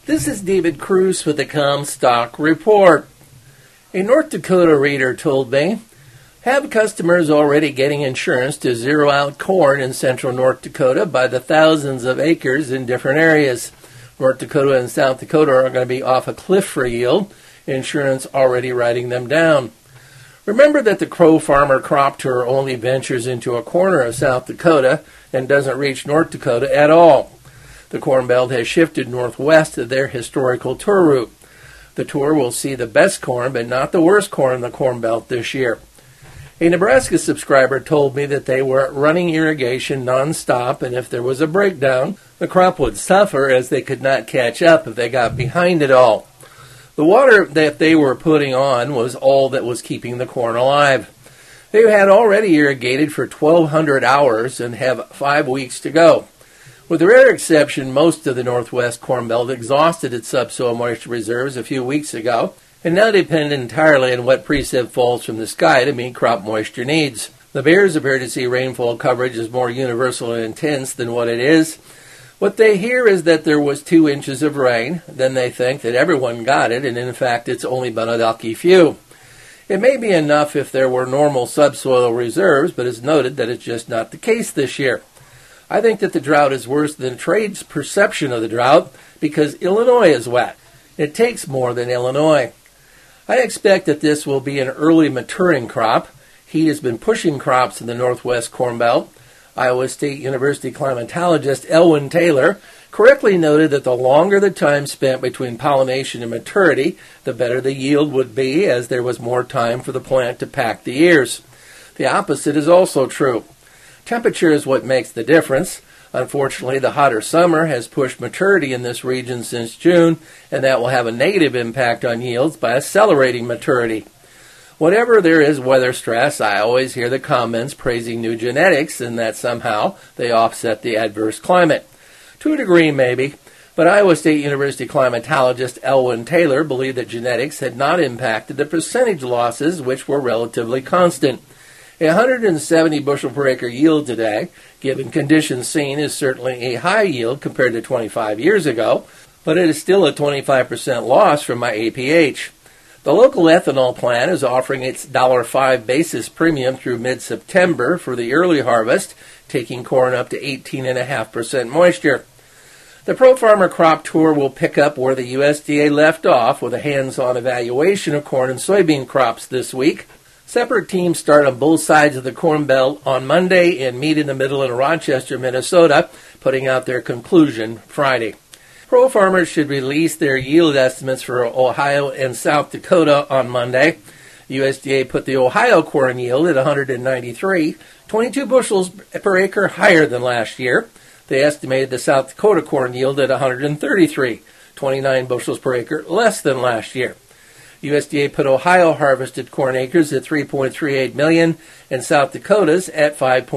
This is David Cruz with the Comstock Report. A North Dakota reader told me, have customers already getting insurance to zero out corn in central North Dakota by the thousands of acres in different areas. North Dakota and South Dakota are going to be off a cliff for yield. Insurance already writing them down. Remember that the Crow Farmer Crop Tour only ventures into a corner of South Dakota and doesn't reach North Dakota at all. The Corn Belt has shifted northwest of their historical tour route. The tour will see the best corn, but not the worst corn in the Corn Belt this year. A Nebraska subscriber told me that they were running irrigation nonstop, and if there was a breakdown, the crop would suffer as they could not catch up if they got behind it all. The water that they were putting on was all that was keeping the corn alive. They had already irrigated for 1,200 hours and have 5 weeks to go. With a rare exception, most of the Northwest Corn Belt exhausted its subsoil moisture reserves a few weeks ago and now depend entirely on what precip falls from the sky to meet crop moisture needs. The Bears appear to see rainfall coverage as more universal and intense than what it is. What they hear is that there was 2 inches of rain, then they think that everyone got it, and in fact it's only been a lucky few. It may be enough if there were normal subsoil reserves, but it's noted that it's just not the case this year. I think that the drought is worse than trade's perception of the drought because Illinois is wet. It takes more than Illinois. I expect that this will be an early maturing crop. Heat has been pushing crops in the Northwest Corn Belt. Iowa State University climatologist Elwyn Taylor correctly noted that the longer the time spent between pollination and maturity, the better the yield would be as there was more time for the plant to pack the ears. The opposite is also true. Temperature is what makes the difference. Unfortunately, the hotter summer has pushed maturity in this region since June, and that will have a negative impact on yields by accelerating maturity. Whenever there is weather stress, I always hear the comments praising new genetics and that somehow they offset the adverse climate. To a degree, maybe, but Iowa State University climatologist Elwyn Taylor believed that genetics had not impacted the percentage losses, which were relatively constant. A 170 bushel per acre yield today, given conditions seen, is certainly a high yield compared to 25 years ago, but it is still a 25% loss from my APH. The local ethanol plant is offering its $5 basis premium through mid-September for the early harvest, taking corn up to 18.5% moisture. The Pro Farmer Crop Tour will pick up where the USDA left off with a hands-on evaluation of corn and soybean crops this week. Separate teams start on both sides of the Corn Belt on Monday and meet in the middle in Rochester, Minnesota, putting out their conclusion Friday. Pro farmers should release their yield estimates for Ohio and South Dakota on Monday. USDA put the Ohio corn yield at 193, 22 bushels per acre higher than last year. They estimated the South Dakota corn yield at 133, 29 bushels per acre less than last year. USDA put Ohio harvested corn acres at 3.38 million and South Dakota's at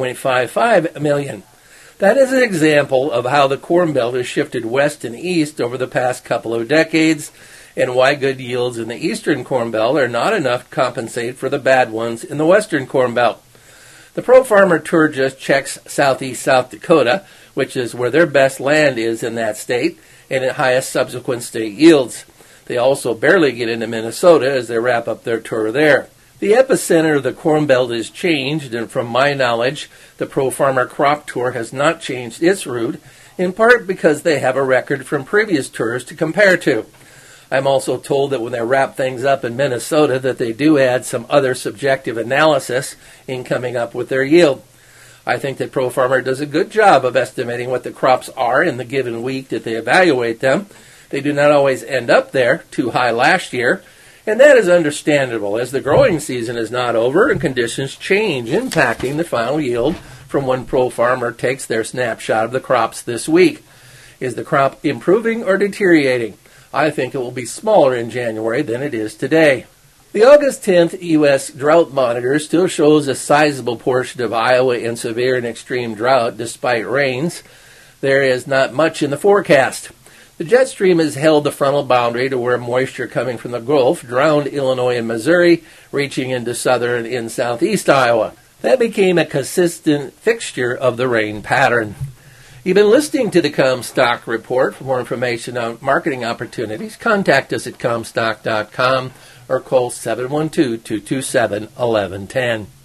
5.55 million. That is an example of how the Corn Belt has shifted west and east over the past couple of decades and why good yields in the eastern Corn Belt are not enough to compensate for the bad ones in the western Corn Belt. The Pro Farmer Tour just checks southeast South Dakota, which is where their best land is in that state, and at highest subsequent state yields. They also barely get into Minnesota as they wrap up their tour there. The epicenter of the Corn Belt is changed, and from my knowledge, the Pro Farmer Crop Tour has not changed its route, in part because they have a record from previous tours to compare to. I'm also told that when they wrap things up in Minnesota that they do add some other subjective analysis in coming up with their yield. I think that Pro Farmer does a good job of estimating what the crops are in the given week that they evaluate them. They do not always end up there, too high last year, and that is understandable as the growing season is not over and conditions change, impacting the final yield from when Pro Farmer takes their snapshot of the crops this week. Is the crop improving or deteriorating? I think it will be smaller in January than it is today. The August 10th U.S. Drought Monitor still shows a sizable portion of Iowa in severe and extreme drought despite rains. There is not much in the forecast. The jet stream has held the frontal boundary to where moisture coming from the Gulf drowned Illinois and Missouri, reaching into southern and southeast Iowa. That became a consistent fixture of the rain pattern. You've been listening to the Comstock Report. For more information on marketing opportunities, contact us at Comstock.com or call 712-227-1110.